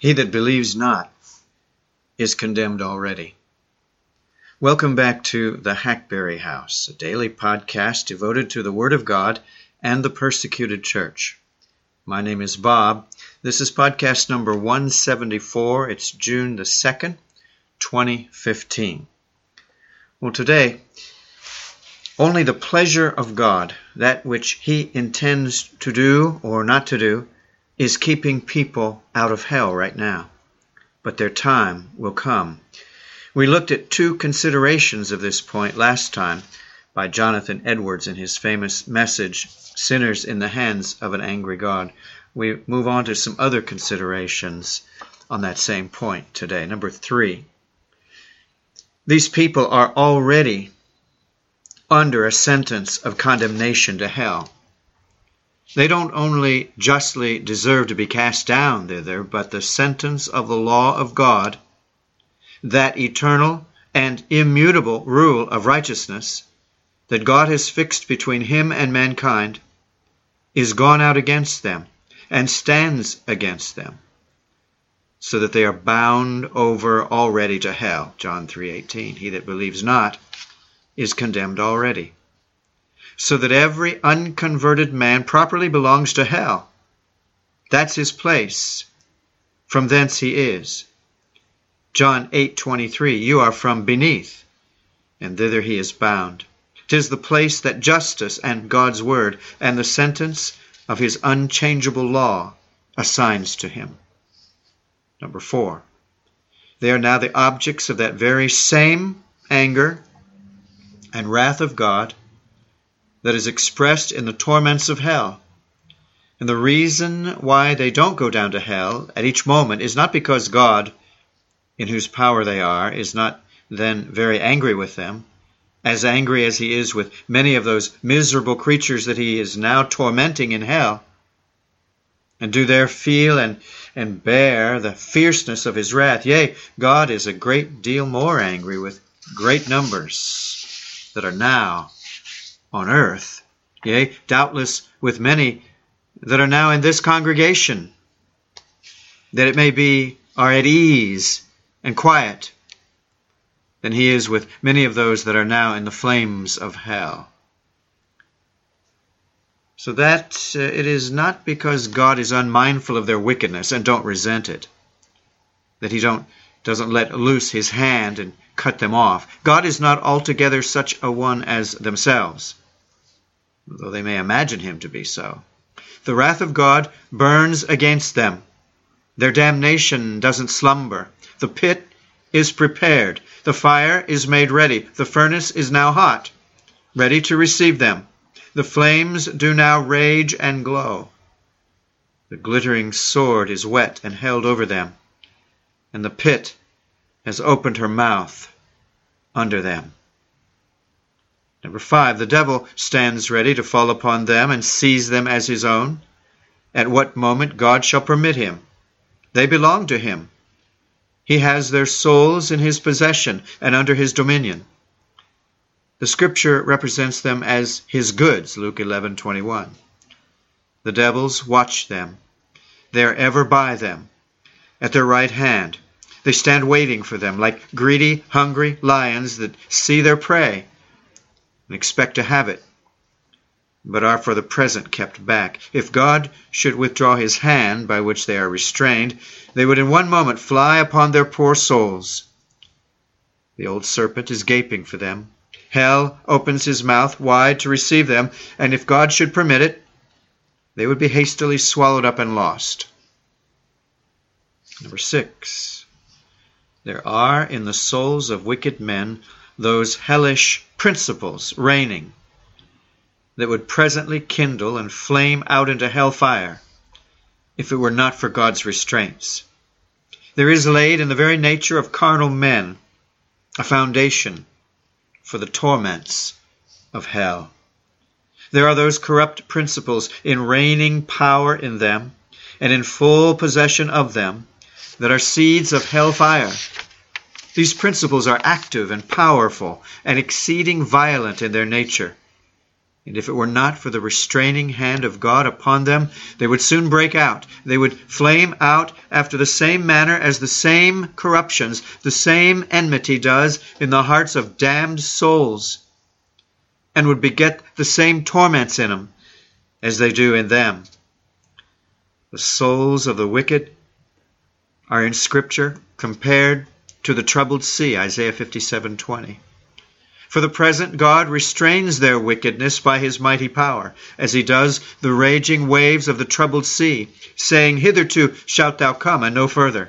He that believes not is condemned already. Welcome back to the Hackberry House, a daily podcast devoted to the Word of God and the persecuted church. My name is Bob. This is podcast number 174. It's June the 2nd, 2015. Well, today, only the pleasure of God, that which He intends to do or not to do, is keeping people out of hell right now. But their time will come. We looked at two considerations of this point last time by Jonathan Edwards in his famous message, Sinners in the Hands of an Angry God. We move on to some other considerations on that same point today. Number 3. These people are already under a sentence of condemnation to hell. They don't only justly deserve to be cast down thither, but the sentence of the law of God, that eternal and immutable rule of righteousness that God has fixed between Him and mankind, is gone out against them and stands against them, so that they are bound over already to hell. John 3:18. He that believes not is condemned already. So that every unconverted man properly belongs to hell. That's his place. From thence he is. John 8:23. You are from beneath, and thither he is bound. 'Tis the place that justice and God's word and the sentence of His unchangeable law assigns to him. Number 4. They are now the objects of that very same anger and wrath of God that is expressed in the torments of hell. And the reason why they don't go down to hell at each moment is not because God, in whose power they are, is not then very angry with them, as angry as He is with many of those miserable creatures that He is now tormenting in hell, and do there feel and bear the fierceness of His wrath. Yea, God is a great deal more angry with great numbers that are now on earth. Yea, doubtless with many that are now in this congregation, that it may be are at ease and quiet, than He is with many of those that are now in the flames of hell. So that it is not because God is unmindful of their wickedness and don't resent it, that He doesn't let loose His hand and cut them off. God is not altogether such a one as themselves, though they may imagine Him to be so. The wrath of God burns against them. Their damnation doesn't slumber. The pit is prepared. The fire is made ready. The furnace is now hot, ready to receive them. The flames do now rage and glow. The glittering sword is wet and held over them, and the pit has opened her mouth under them. Number 5, the devil stands ready to fall upon them and seize them as his own, at what moment God shall permit him. They belong to him. He has their souls in his possession and under his dominion. The Scripture represents them as his goods, Luke 11:21. The devils watch them. They are ever by them, at their right hand. They stand waiting for them like greedy, hungry lions that see their prey and expect to have it, but are for the present kept back. If God should withdraw His hand by which they are restrained, they would in one moment fly upon their poor souls. The old serpent is gaping for them. Hell opens his mouth wide to receive them, and if God should permit it, they would be hastily swallowed up and lost. Number 6. There are in the souls of wicked men those hellish principles reigning that would presently kindle and flame out into hell fire if it were not for God's restraints. There is laid in the very nature of carnal men a foundation for the torments of hell. There are those corrupt principles in reigning power in them and in full possession of them that are seeds of hell fire. These principles are active and powerful and exceeding violent in their nature. And if it were not for the restraining hand of God upon them, they would soon break out. They would flame out after the same manner as the same corruptions, the same enmity does in the hearts of damned souls, and would beget the same torments in them as they do in them. The souls of the wicked are in Scripture compared to the troubled sea, Isaiah 57:20. For the present, God restrains their wickedness by his mighty power, as he does the raging waves of the troubled sea, saying, "Hitherto shalt thou come, and no further."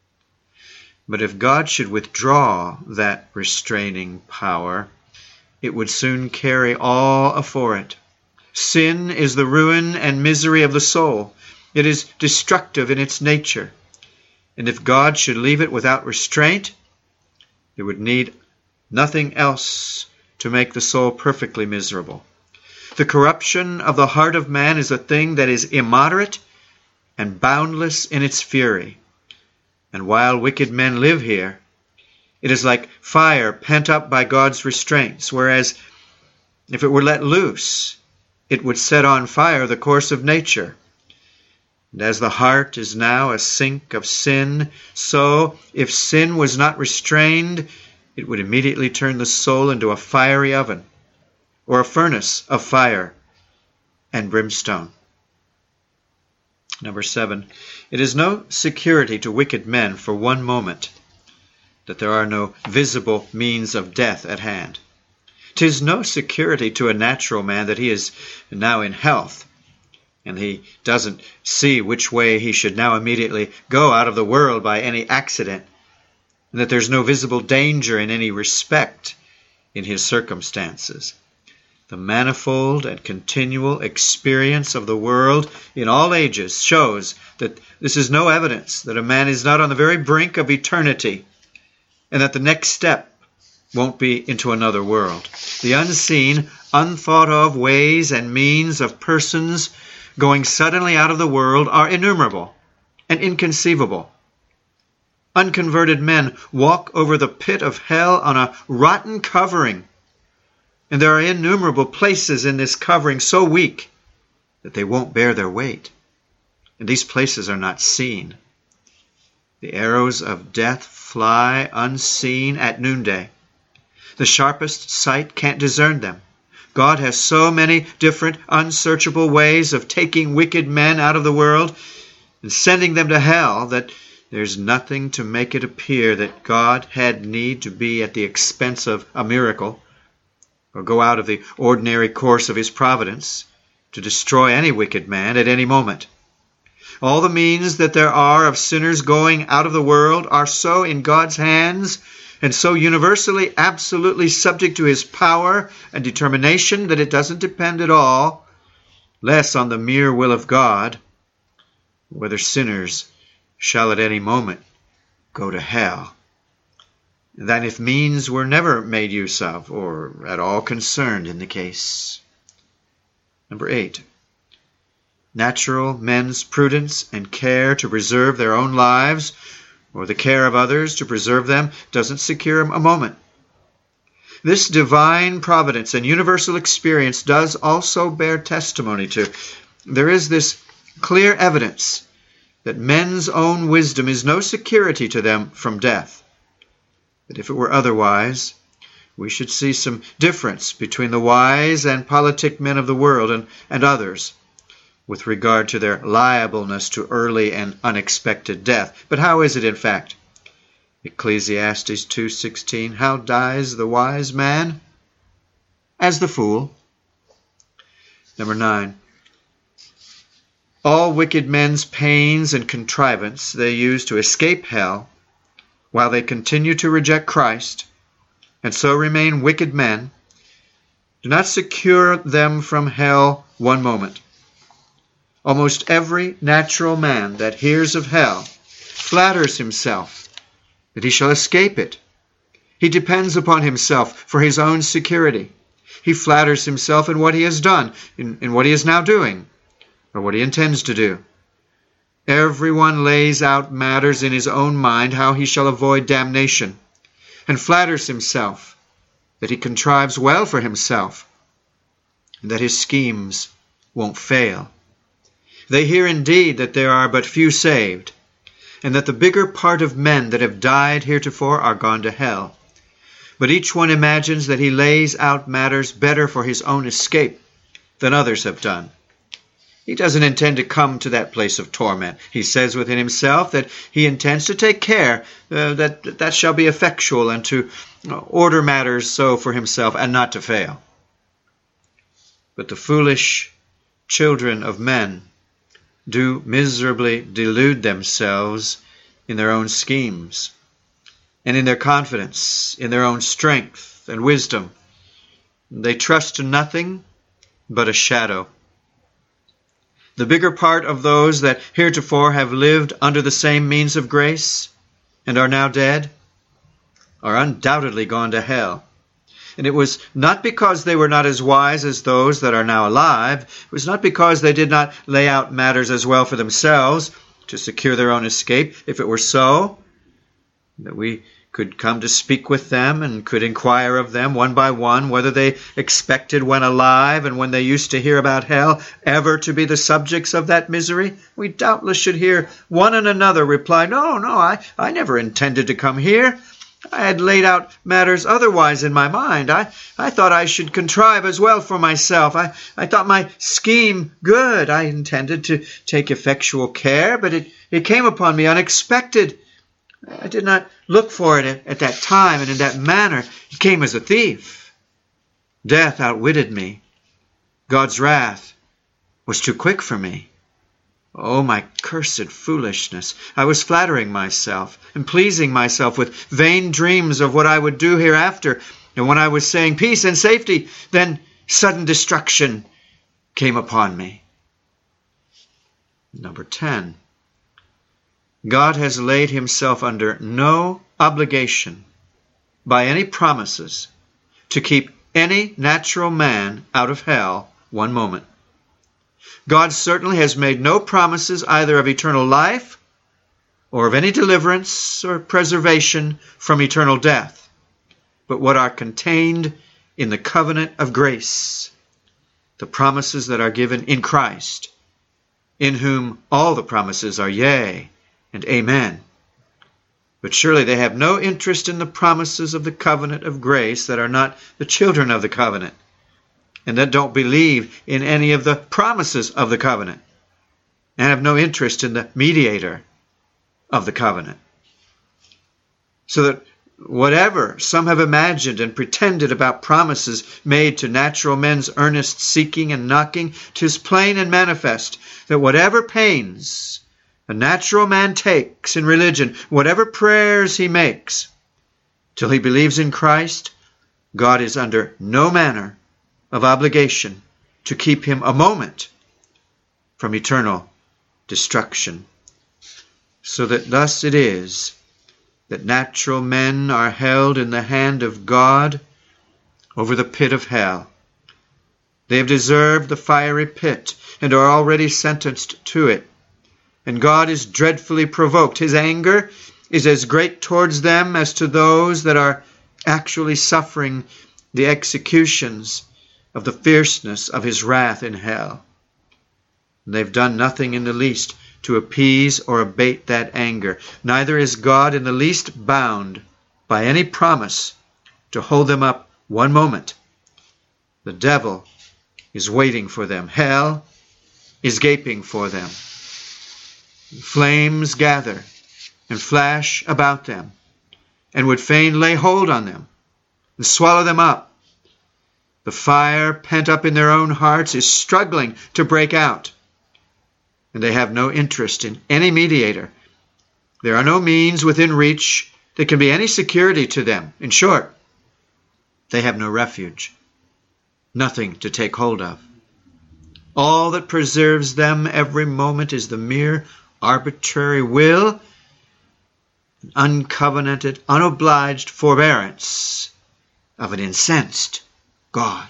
But if God should withdraw that restraining power, it would soon carry all afore it. Sin is the ruin and misery of the soul. It is destructive in its nature. And if God should leave it without restraint, it would need nothing else to make the soul perfectly miserable. The corruption of the heart of man is a thing that is immoderate and boundless in its fury. And while wicked men live here, it is like fire pent up by God's restraints, whereas if it were let loose, it would set on fire the course of nature. And as the heart is now a sink of sin, so, if sin was not restrained, it would immediately turn the soul into a fiery oven, or a furnace of fire and brimstone. Number 7, it is no security to wicked men for one moment that there are no visible means of death at hand. 'Tis no security to a natural man that he is now in health, and he doesn't see which way he should now immediately go out of the world by any accident, and that there's no visible danger in any respect in his circumstances. The manifold and continual experience of the world in all ages shows that this is no evidence that a man is not on the very brink of eternity, and that the next step won't be into another world. The unseen, unthought of ways and means of persons going suddenly out of the world are innumerable and inconceivable. Unconverted men walk over the pit of hell on a rotten covering, and there are innumerable places in this covering so weak that they won't bear their weight, and these places are not seen. The arrows of death fly unseen at noonday. The sharpest sight can't discern them. God has so many different unsearchable ways of taking wicked men out of the world and sending them to hell that there's nothing to make it appear that God had need to be at the expense of a miracle, or go out of the ordinary course of his providence to destroy any wicked man at any moment. All the means that there are of sinners going out of the world are so in God's hands and so universally, absolutely subject to his power and determination that it doesn't depend at all less on the mere will of God whether sinners shall at any moment go to hell, than if means were never made use of or at all concerned in the case. Number 8, natural men's prudence and care to preserve their own lives, or the care of others to preserve them, doesn't secure a moment. This divine providence and universal experience does also bear testimony to. There is this clear evidence that men's own wisdom is no security to them from death. That if it were otherwise, we should see some difference between the wise and politic men of the world and others with regard to their liableness to early and unexpected death. But how is it in fact? Ecclesiastes 2:16, how dies the wise man? As the fool. Number 9, all wicked men's pains and contrivance they use to escape hell, while they continue to reject Christ, and so remain wicked men, do not secure them from hell one moment. Almost every natural man that hears of hell flatters himself that he shall escape it. He depends upon himself for his own security. He flatters himself in what he has done, in what he is now doing, or what he intends to do. Everyone lays out matters in his own mind how he shall avoid damnation, and flatters himself that he contrives well for himself. and that his schemes won't fail. They hear indeed that there are but few saved, and that the bigger part of men that have died heretofore are gone to hell. But each one imagines that he lays out matters better for his own escape than others have done. He doesn't intend to come to that place of torment. He says within himself that he intends to take care that shall be effectual, and to order matters so for himself and not to fail. But the foolish children of men do miserably delude themselves in their own schemes, and in their confidence, in their own strength and wisdom. They trust to nothing but a shadow. The bigger part of those that heretofore have lived under the same means of grace and are now dead are undoubtedly gone to hell. And it was not because they were not as wise as those that are now alive. It was not because they did not lay out matters as well for themselves to secure their own escape. If it were so, that we could come to speak with them and could inquire of them one by one whether they expected when alive and when they used to hear about hell ever to be the subjects of that misery, we doubtless should hear one and another reply, No, I never intended to come here. I had laid out matters otherwise in my mind. I thought I should contrive as well for myself. I thought my scheme good. I intended to take effectual care, but it came upon me unexpected. I did not look for it at that time and in that manner. It came as a thief. Death outwitted me. God's wrath was too quick for me. Oh, my cursed foolishness! I was flattering myself and pleasing myself with vain dreams of what I would do hereafter. And when I was saying peace and safety, then sudden destruction came upon me. Number 10. God has laid himself under no obligation by any promises to keep any natural man out of hell one moment. God certainly has made no promises either of eternal life or of any deliverance or preservation from eternal death, but what are contained in the covenant of grace, the promises that are given in Christ, in whom all the promises are yea and amen. But surely they have no interest in the promises of the covenant of grace that are not the children of the covenant, and that don't believe in any of the promises of the covenant, and have no interest in the mediator of the covenant. So that whatever some have imagined and pretended about promises made to natural men's earnest seeking and knocking, 'tis plain and manifest that whatever pains a natural man takes in religion, whatever prayers he makes, till he believes in Christ, God is under no manner of obligation to keep him a moment from eternal destruction. So that thus it is that natural men are held in the hand of God over the pit of hell. They have deserved the fiery pit and are already sentenced to it. And God is dreadfully provoked. His anger is as great towards them as to those that are actually suffering the executions of the fierceness of his wrath in hell. And they've done nothing in the least to appease or abate that anger. Neither is God in the least bound by any promise to hold them up one moment. The devil is waiting for them. Hell is gaping for them. Flames gather and flash about them, and would fain lay hold on them and swallow them up. The fire pent up in their own hearts is struggling to break out, and they have no interest in any mediator. There are no means within reach that can be any security to them. In short, they have no refuge, nothing to take hold of. All that preserves them every moment is the mere arbitrary will, uncovenanted, unobliged forbearance of an incensed God.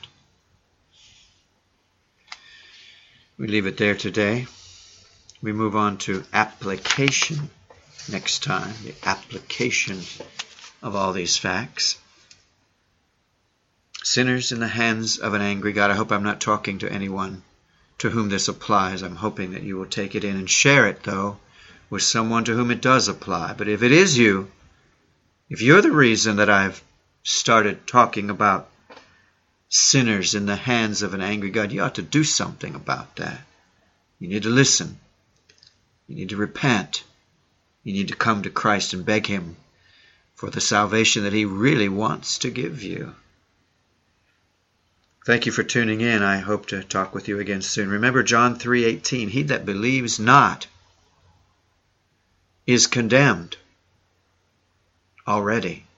We leave it there today. We move on to application next time, the application of all these facts. Sinners in the hands of an angry God. I hope I'm not talking to anyone to whom this applies. I'm hoping that you will take it in and share it, though, with someone to whom it does apply. But if it is you, if you're the reason that I've started talking about sinners in the hands of an angry God, you ought to do something about that. You need to listen. You need to repent. You need to come to Christ and beg Him for the salvation that He really wants to give you. Thank you for tuning in. I hope to talk with you again soon. Remember John 3:18, he that believes not is condemned already.